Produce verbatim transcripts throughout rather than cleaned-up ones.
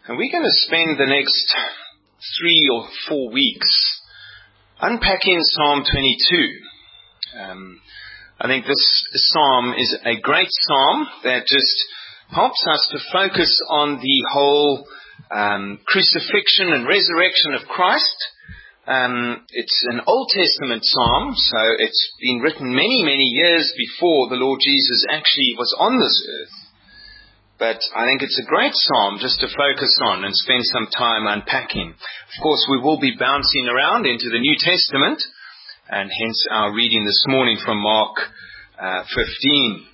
And we're going to spend the next three or four weeks unpacking Psalm twenty-two. Um, I think this psalm is a great psalm that just helps us to focus on the whole um, crucifixion and resurrection of Christ. Um, it's an Old Testament psalm, so it's been written many, many years before the Lord Jesus actually was on this earth. But I think it's a great psalm just to focus on and spend some time unpacking. Of course, we will be bouncing around into the New Testament, and hence our reading this morning from Mark uh, fifteen.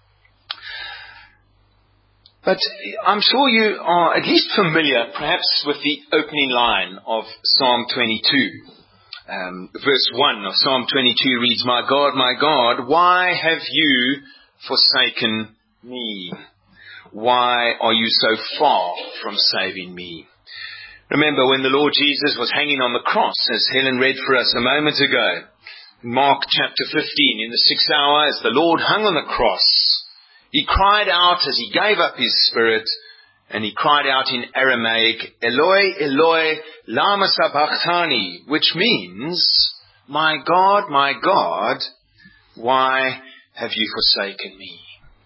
But I'm sure you are at least familiar, perhaps, with the opening line of Psalm twenty-two. Um, verse one of Psalm twenty-two reads, "My God, my God, why have you forsaken me? Why are you so far from saving me?" Remember when the Lord Jesus was hanging on the cross, as Helen read for us a moment ago, Mark chapter fifteen, in the sixth hour, as the Lord hung on the cross, He cried out as He gave up His spirit, and He cried out in Aramaic, "Eloi, Eloi, lama sabachthani," which means, "My God, my God, why have you forsaken me?"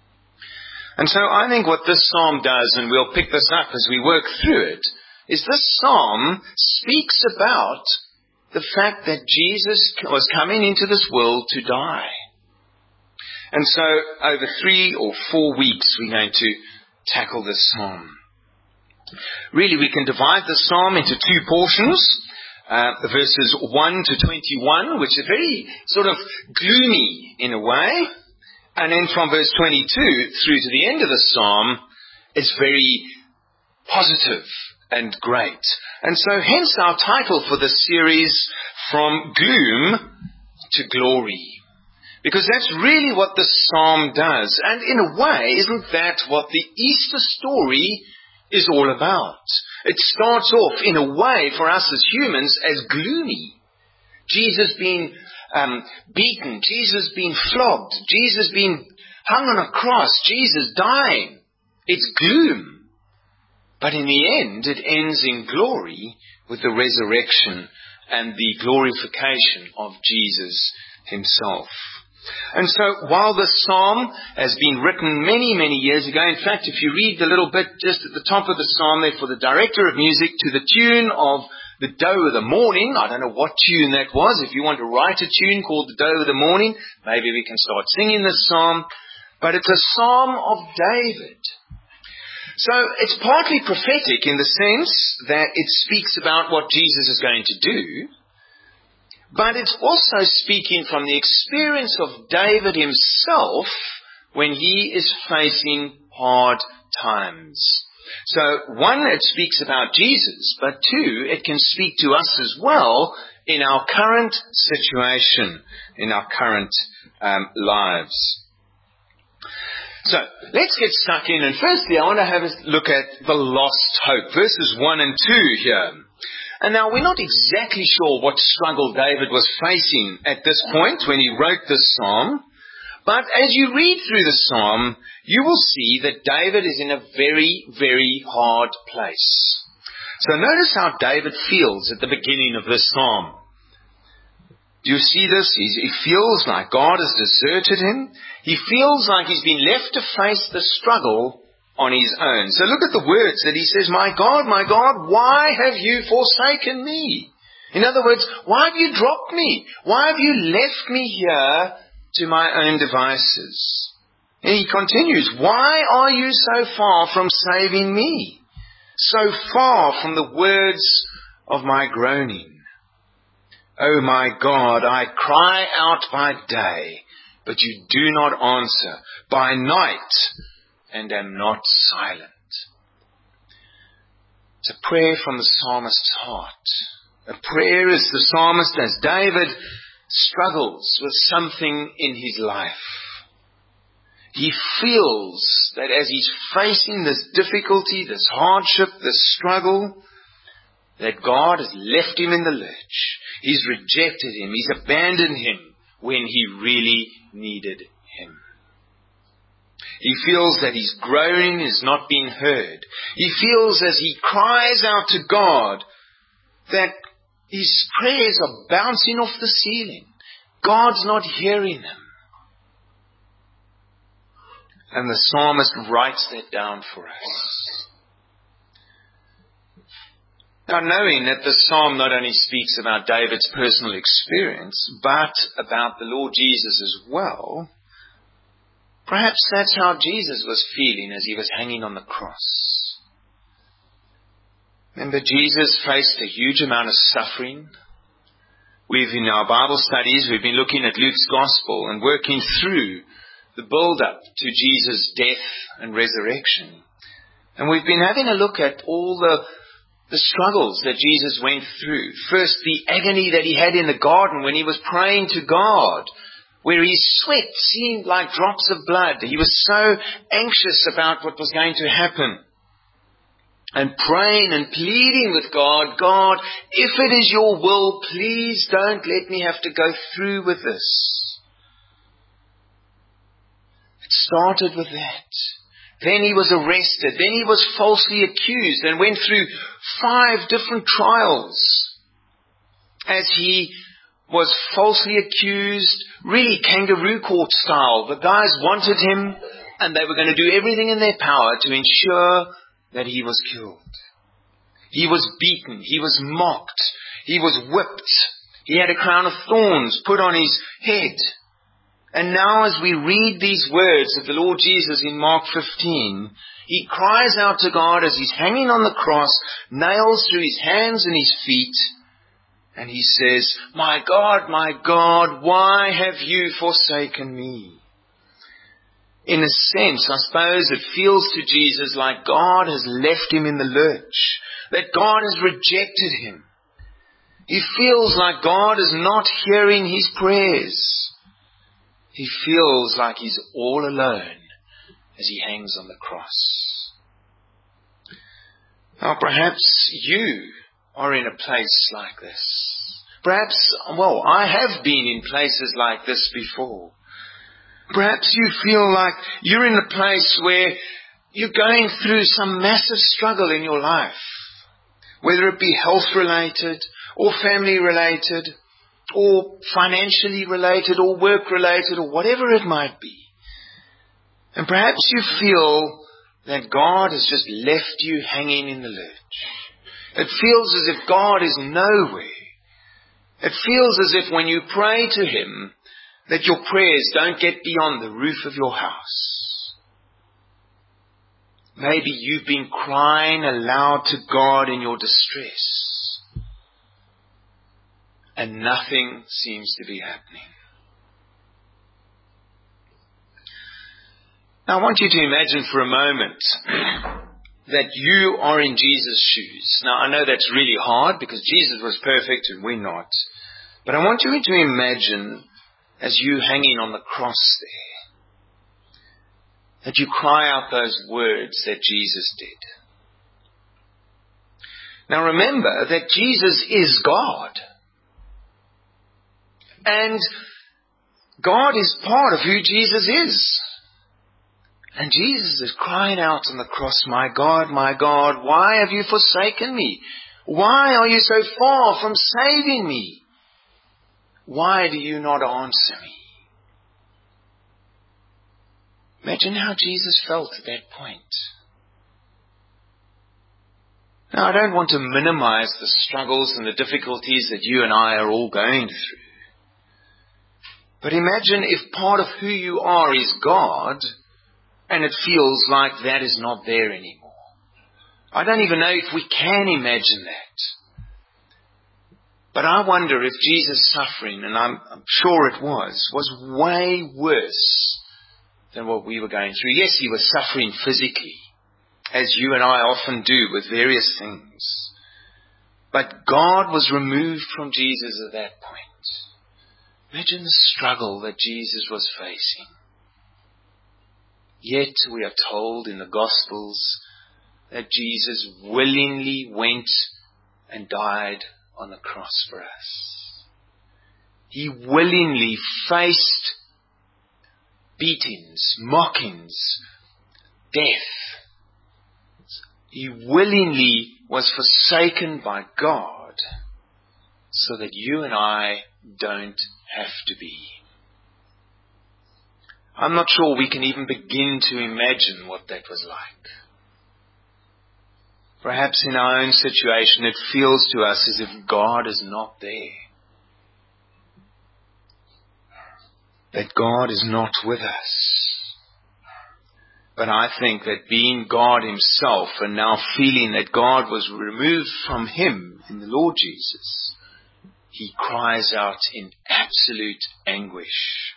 And so I think what this psalm does, and we'll pick this up as we work through it, is this psalm speaks about the fact that Jesus was coming into this world to die. And so over three or four weeks we're going to tackle this psalm. Really, we can divide the psalm into two portions. Uh, the verses one to twenty-one, which are very sort of gloomy in a way. And then from verse twenty-two through to the end of the psalm is very positive and great. And so hence our title for this series, From Gloom to Glory. Because that's really what the psalm does. And in a way, isn't that what the Easter story is all about? It starts off in a way for us as humans as gloomy. Jesus being um, beaten, Jesus being flogged, Jesus being hung on a cross, Jesus dying. It's gloom. But in the end, it ends in glory with the resurrection and the glorification of Jesus Himself. And so while this psalm has been written many, many years ago, in fact, if you read the little bit just at the top of the psalm there, for the director of music, to the tune of the Doe of the Morning, I don't know what tune that was. If you want to write a tune called the Doe of the Morning, maybe we can start singing this psalm. But it's a psalm of David. So it's partly prophetic in the sense that it speaks about what Jesus is going to do. But it's also speaking from the experience of David himself when he is facing hard times. So one, it speaks about Jesus, but two, it can speak to us as well in our current situation, in our current um, lives. So let's get stuck in. And firstly, I want to have a look at the lost hope, verses one and two here. And now we're not exactly sure what struggle David was facing at this point when he wrote this psalm. But as you read through the psalm, you will see that David is in a very, very hard place. So notice how David feels at the beginning of this psalm. Do you see this? He's, he feels like God has deserted him. He feels like he's been left to face the struggle on his own. So look at the words that he says, "My God, my God, why have you forsaken me?" In other words, why have you dropped me? Why have you left me here to my own devices? And he continues, "Why are you so far from saving me? So far from the words of my groaning? Oh my God, I cry out by day, but you do not answer. By night, and am not silent." It's a prayer from the psalmist's heart. A prayer as the psalmist, as David, struggles with something in his life. He feels that as he's facing this difficulty, this hardship, this struggle, that God has left him in the lurch. He's rejected him. He's abandoned him when he really needed him. He feels that his groaning is not being heard. He feels as he cries out to God that his prayers are bouncing off the ceiling. God's not hearing them. And the psalmist writes that down for us. Now, knowing that the psalm not only speaks about David's personal experience, but about the Lord Jesus as well, perhaps that's how Jesus was feeling as he was hanging on the cross. Remember, Jesus faced a huge amount of suffering. We've, in our Bible studies, we've been looking at Luke's Gospel and working through the build-up to Jesus' death and resurrection. And we've been having a look at all the, the struggles that Jesus went through. First, the agony that he had in the garden when he was praying to God, where his sweat seemed like drops of blood. He was so anxious about what was going to happen. And praying and pleading with God, God, if it is your will, please don't let me have to go through with this. It started with that. Then he was arrested. Then he was falsely accused and went through five different trials as he was falsely accused, really kangaroo court style. The guys wanted him and they were going to do everything in their power to ensure that he was killed. He was beaten. He was mocked. He was whipped. He had a crown of thorns put on his head. And now as we read these words of the Lord Jesus in Mark fifteen, he cries out to God as he's hanging on the cross, nails through his hands and his feet, and he says, my God, my God, why have you forsaken me? In a sense, I suppose it feels to Jesus like God has left him in the lurch, that God has rejected him. He feels like God is not hearing his prayers. He feels like he's all alone as he hangs on the cross. Now, perhaps you are in a place like this. Perhaps, well, I have been in places like this before. Perhaps you feel like you're in a place where you're going through some massive struggle in your life, whether it be health-related or family-related or financially related or work-related or whatever it might be. And perhaps you feel that God has just left you hanging in the lurch. It feels as if God is nowhere. It feels as if when you pray to him, that your prayers don't get beyond the roof of your house. Maybe you've been crying aloud to God in your distress, and nothing seems to be happening. Now I want you to imagine for a moment that you are in Jesus' shoes. Now I know that's really hard because Jesus was perfect and we're not. But I want you to imagine as you hanging on the cross there, that you cry out those words that Jesus did. Now remember that Jesus is God. And God is part of who Jesus is. And Jesus is crying out on the cross, my God, my God, why have you forsaken me? Why are you so far from saving me? Why do you not answer me? Imagine how Jesus felt at that point. Now, I don't want to minimize the struggles and the difficulties that you and I are all going through. But imagine if part of who you are is God, and it feels like that is not there anymore. I don't even know if we can imagine that. But I wonder if Jesus' suffering, and I'm, I'm sure it was, was way worse than what we were going through. Yes, he was suffering physically, as you and I often do with various things. But God was removed from Jesus at that point. Imagine the struggle that Jesus was facing. Yet we are told in the Gospels that Jesus willingly went and died on the cross for us. He willingly faced beatings, mockings, death. He willingly was forsaken by God so that you and I don't have to be. I'm not sure we can even begin to imagine what that was like. Perhaps in our own situation it feels to us as if God is not there. That God is not with us. But I think that being God himself and now feeling that God was removed from him in the Lord Jesus, he cries out in absolute anguish.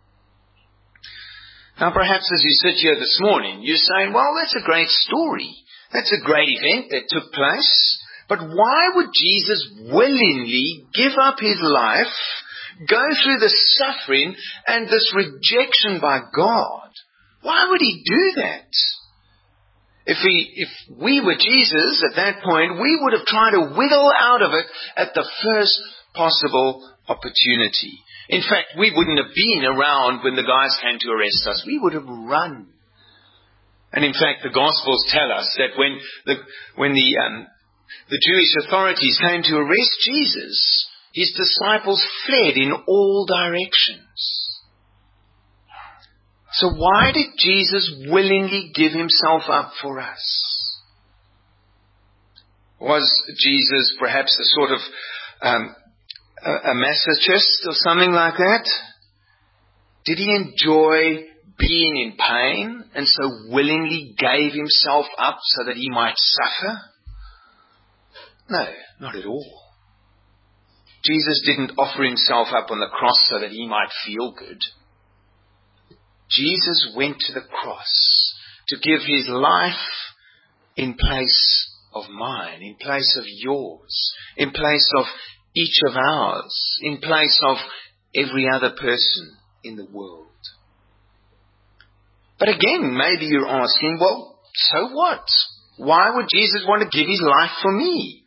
Now perhaps as you sit here this morning, you're saying, well, that's a great story. That's a great event that took place. But why would Jesus willingly give up his life, go through the suffering and this rejection by God? Why would he do that? If he, if we were Jesus at that point, we would have tried to wiggle out of it at the first possible opportunity. In fact, we wouldn't have been around when the guys came to arrest us. We would have run. And in fact, the Gospels tell us that when the when the um, the Jewish authorities came to arrest Jesus, his disciples fled in all directions. So why did Jesus willingly give himself up for us? Was Jesus perhaps a sort of um, a, a masochist or something like that? Did he enjoy being in pain and so willingly gave himself up so that he might suffer? No, not at all. Jesus didn't offer himself up on the cross so that he might feel good. Jesus went to the cross to give his life in place of mine, in place of yours, in place of each of ours, in place of every other person in the world. But again, maybe you're asking, well, so what? Why would Jesus want to give his life for me?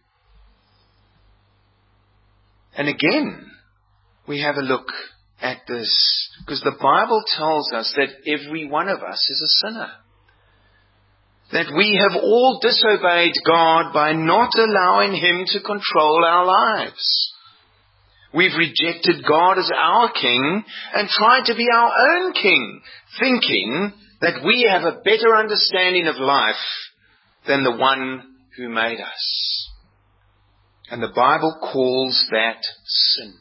And again, we have a look at this, because the Bible tells us that every one of us is a sinner. That we have all disobeyed God by not allowing him to control our lives. We've rejected God as our king and tried to be our own king, thinking that we have a better understanding of life than the one who made us. And the Bible calls that sin.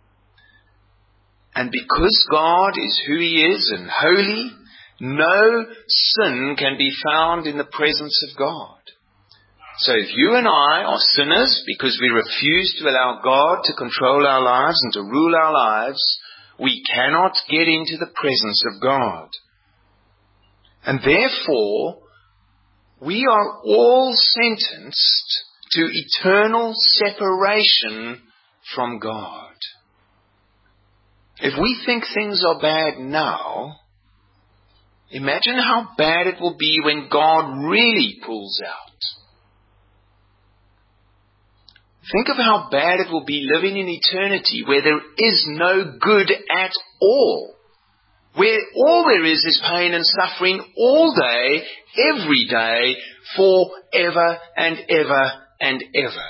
And because God is who he is and holy, no sin can be found in the presence of God. So if you and I are sinners because we refuse to allow God to control our lives and to rule our lives, we cannot get into the presence of God. And therefore, we are all sentenced to eternal separation from God. If we think things are bad now, imagine how bad it will be when God really pulls out. Think of how bad it will be living in eternity where there is no good at all. Where all there is is pain and suffering all day, every day, forever and ever and ever.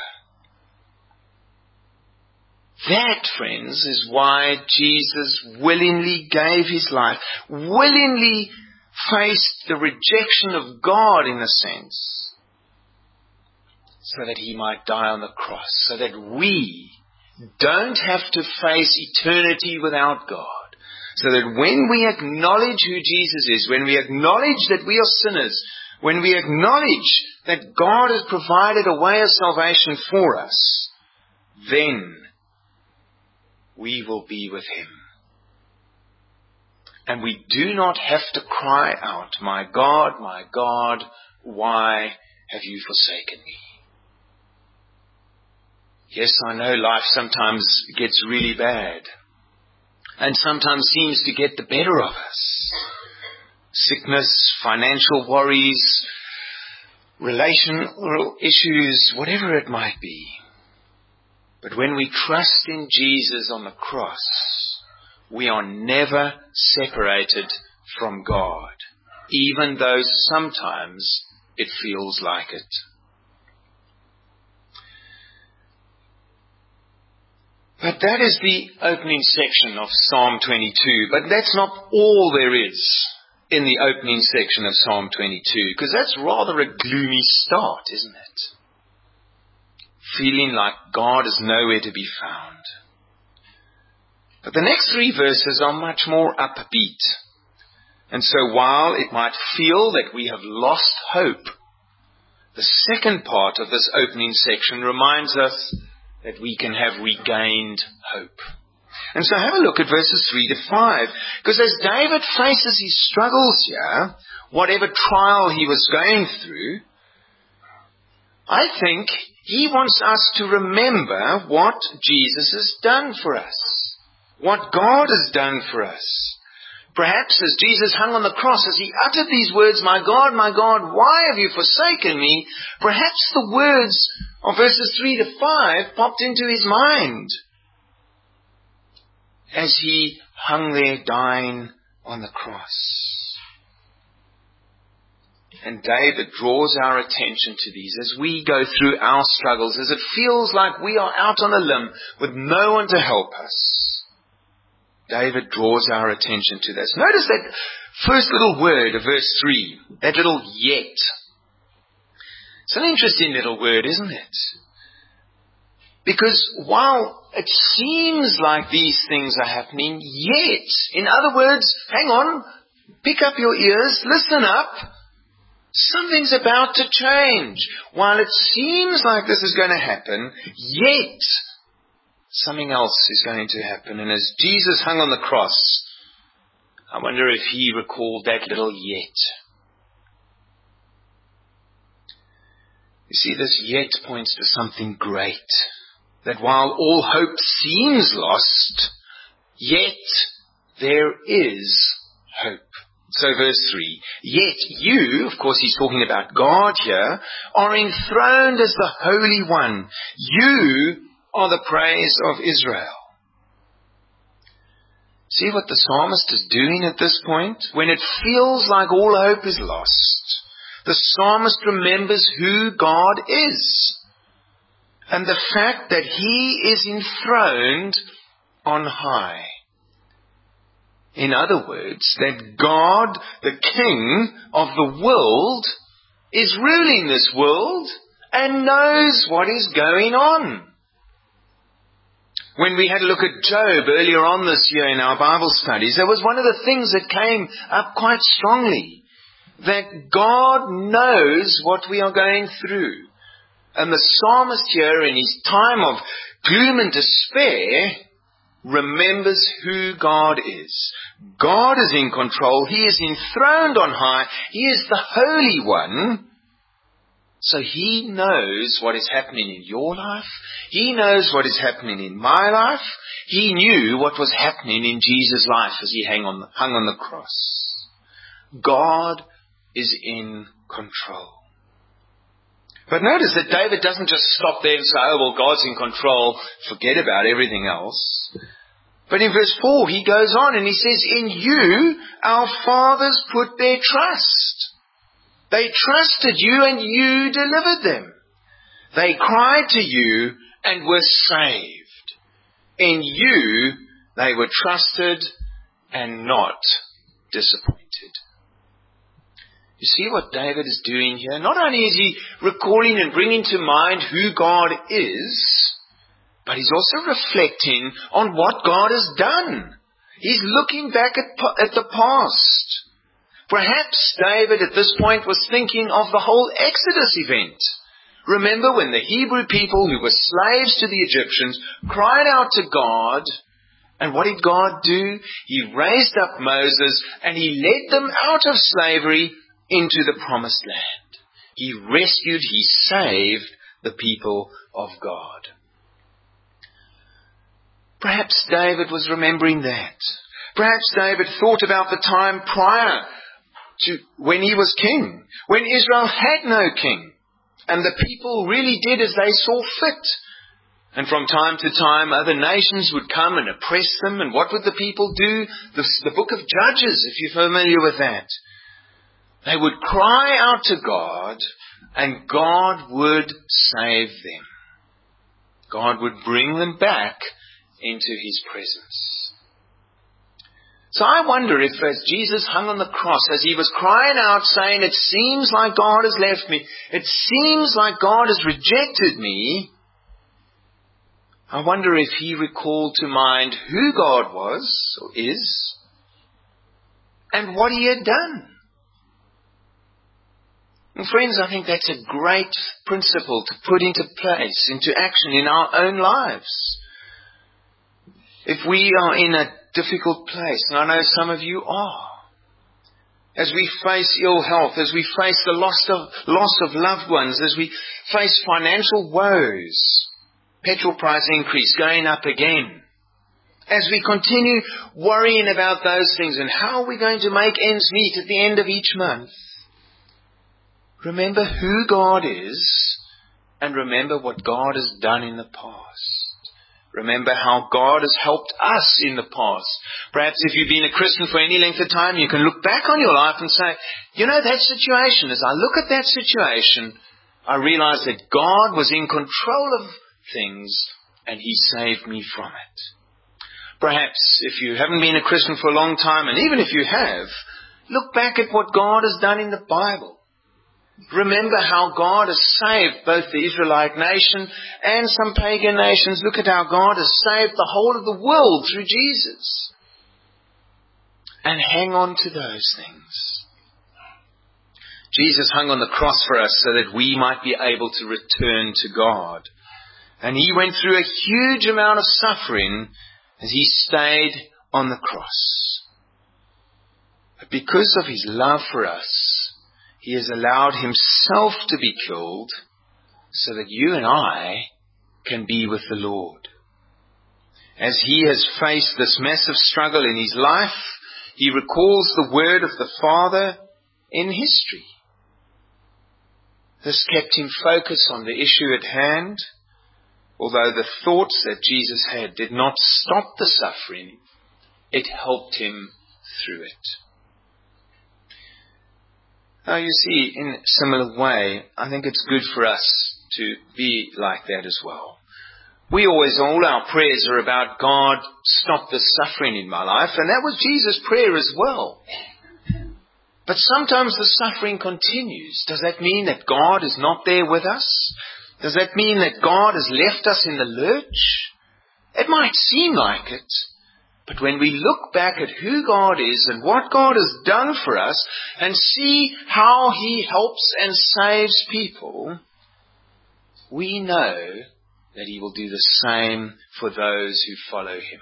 That, friends, is why Jesus willingly gave his life, willingly faced the rejection of God in a sense, so that he might die on the cross, so that we don't have to face eternity without God. So that when we acknowledge who Jesus is, when we acknowledge that we are sinners, when we acknowledge that God has provided a way of salvation for us, then we will be with him. And we do not have to cry out, "My God, my God, why have you forsaken me?" Yes, I know life sometimes gets really bad. And sometimes seems to get the better of us. Sickness, financial worries, relational issues, whatever it might be. But when we trust in Jesus on the cross, we are never separated from God, even though sometimes it feels like it. But that is the opening section of Psalm twenty-two. But that's not all there is in the opening section of Psalm twenty-two, because that's rather a gloomy start, isn't it? Feeling like God is nowhere to be found. But the next three verses are much more upbeat. And so while it might feel that we have lost hope, the second part of this opening section reminds us that we can have regained hope. And so have a look at verses three to five. Because as David faces his struggles here, whatever trial he was going through, I think he wants us to remember what Jesus has done for us. What God has done for us. Perhaps as Jesus hung on the cross, as he uttered these words, "My God, my God, why have you forsaken me?" perhaps the words of verses three to five popped into his mind as he hung there dying on the cross. And David draws our attention to these as we go through our struggles, as it feels like we are out on a limb with no one to help us. David draws our attention to this. Notice that first little word of verse three, that little yet. It's an interesting little word, isn't it? Because while it seems like these things are happening, yet, in other words, hang on, pick up your ears, listen up, something's about to change. While it seems like this is going to happen, yet something else is going to happen. And as Jesus hung on the cross, I wonder if he recalled that little yet. You see, this yet points to something great. That while all hope seems lost, yet there is hope. So verse three, yet you, of course he's talking about God here, are enthroned as the Holy One. You are the praise of Israel. See what the psalmist is doing at this point? When it feels like all hope is lost, the psalmist remembers who God is. And the fact that he is enthroned on high. In other words, that God, the King of the world, is ruling this world and knows what is going on. When we had a look at Job earlier on this year in our Bible studies, there was one of the things that came up quite strongly. That God knows what we are going through. And the psalmist here, in his time of gloom and despair, remembers who God is. God is in control. He is enthroned on high. He is the Holy One. So he knows what is happening in your life. He knows what is happening in my life. He knew what was happening in Jesus' life as he hung on the, hung on the cross. God is in control. But notice that David doesn't just stop there and say, oh, well, God's in control, forget about everything else. But in verse four, he goes on and he says, in you, our fathers put their trust. They trusted you and you delivered them. They cried to you and were saved. In you, they were trusted and not disappointed. You see what David is doing here? Not only is he recalling and bringing to mind who God is, but he's also reflecting on what God has done. He's looking back at, at the past. Perhaps David at this point was thinking of the whole Exodus event. Remember when the Hebrew people who were slaves to the Egyptians cried out to God, and what did God do? He raised up Moses and he led them out of slavery into the promised land. He rescued, he saved the people of God. Perhaps David was remembering that. Perhaps David thought about the time prior to when he was king, when Israel had no king, and the people really did as they saw fit. And from time to time, other nations would come and oppress them. And what would the people do? The, the book of Judges, if you're familiar with that. They would cry out to God, and God would save them. God would bring them back into His presence. So I wonder if as Jesus hung on the cross, as He was crying out saying, it seems like God has left me, it seems like God has rejected me, I wonder if He recalled to mind who God was, or is, and what He had done. And friends, I think that's a great principle to put into place, into action in our own lives. If we are in a difficult place, and I know some of you are, as we face ill health, as we face the loss of, loss of loved ones, as we face financial woes, petrol price increase going up again, as we continue worrying about those things and how are we going to make ends meet at the end of each month, remember who God is and remember what God has done in the past. Remember how God has helped us in the past. Perhaps if you've been a Christian for any length of time, you can look back on your life and say, you know, that situation, as I look at that situation, I realize that God was in control of things and He saved me from it. Perhaps if you haven't been a Christian for a long time, and even if you have, look back at what God has done in the Bible. Remember how God has saved both the Israelite nation and some pagan nations. Look at how God has saved the whole of the world through Jesus. And hang on to those things. Jesus hung on the cross for us so that we might be able to return to God. And He went through a huge amount of suffering as He stayed on the cross. But because of His love for us, He has allowed Himself to be killed so that you and I can be with the Lord. As He has faced this massive struggle in His life, He recalls the word of the Father in history. This kept Him focused on the issue at hand, although the thoughts that Jesus had did not stop the suffering, it helped Him through it. Now you see, in a similar way, I think it's good for us to be like that as well. We always, all our prayers are about, God, stop the suffering in my life. And that was Jesus' prayer as well. But sometimes the suffering continues. Does that mean that God is not there with us? Does that mean that God has left us in the lurch? It might seem like it. But when we look back at who God is and what God has done for us and see how He helps and saves people, we know that He will do the same for those who follow Him.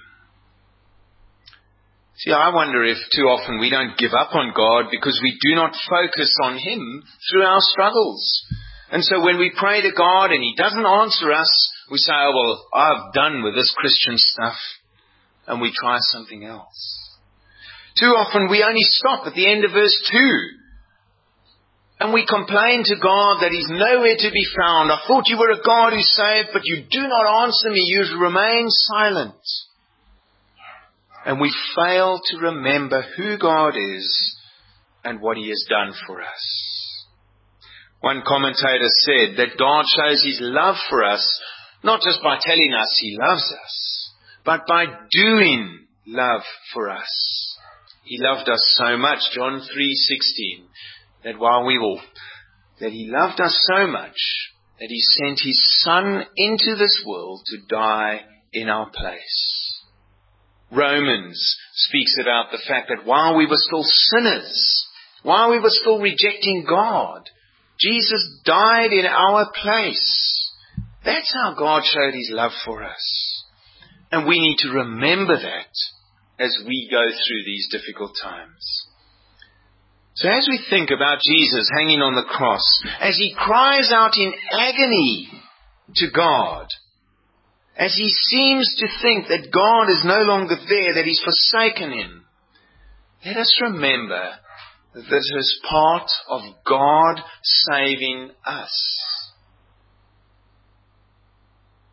See, I wonder if too often we don't give up on God because we do not focus on Him through our struggles. And so when we pray to God and He doesn't answer us, we say, oh, well, I've done with this Christian stuff. And we try something else. Too often we only stop at the end of verse two. And we complain to God that He's nowhere to be found. I thought You were a God who saved, but You do not answer me. You remain silent. And we fail to remember who God is and what He has done for us. One commentator said that God shows His love for us, not just by telling us He loves us, but by doing love for us. He loved us so much, John three sixteen, that while we were, that He loved us so much that He sent His Son into this world to die in our place. Romans speaks about the fact that while we were still sinners, while we were still rejecting God, Jesus died in our place. That's how God showed His love for us. And we need to remember that as we go through these difficult times. So as we think about Jesus hanging on the cross, as He cries out in agony to God, as He seems to think that God is no longer there, that He's forsaken Him, let us remember that this is part of God saving us.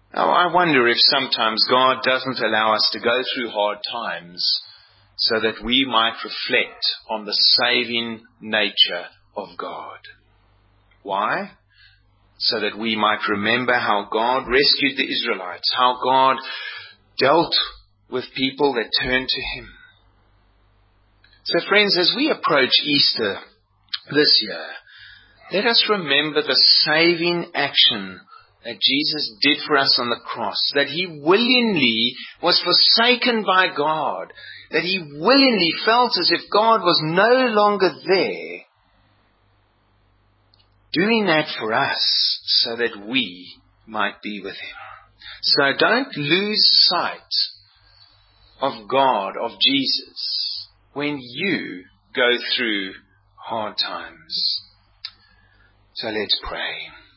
Now, I wonder if sometimes God doesn't allow us to go through hard times so that we might reflect on the saving nature of God. Why? So that we might remember how God rescued the Israelites, how God dealt with people that turned to Him. So friends, as we approach Easter this year, let us remember the saving action that Jesus did for us on the cross, that He willingly was forsaken by God, that He willingly felt as if God was no longer there, doing that for us so that we might be with Him. So don't lose sight of God, of Jesus, when you go through hard times. So let's pray.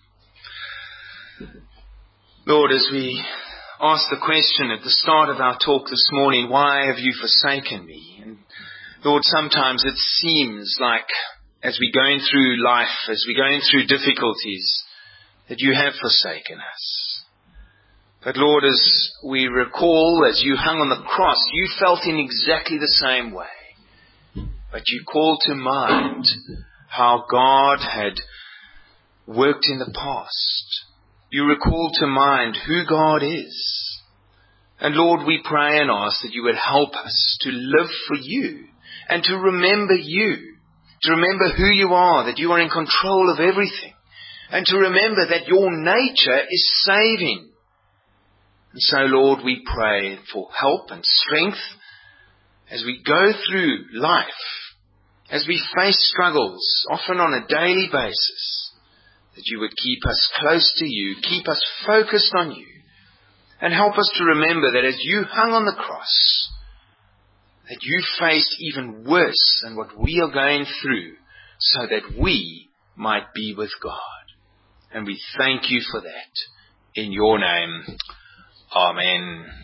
Lord, as we ask the question at the start of our talk this morning, why have you forsaken me? And Lord, sometimes it seems like as we're going through life, as we're going through difficulties, that you have forsaken us. But Lord, as we recall, as you hung on the cross, you felt in exactly the same way. But you called to mind how God had worked in the past. You recall to mind who God is. And Lord, we pray and ask that you would help us to live for you and to remember you, to remember who you are, that you are in control of everything, and to remember that your nature is saving. And so, Lord, we pray for help and strength as we go through life, as we face struggles, often on a daily basis, that you would keep us close to you, keep us focused on you, and help us to remember that as you hung on the cross, that you faced even worse than what we are going through, so that we might be with God. And we thank you for that. In your name, Amen.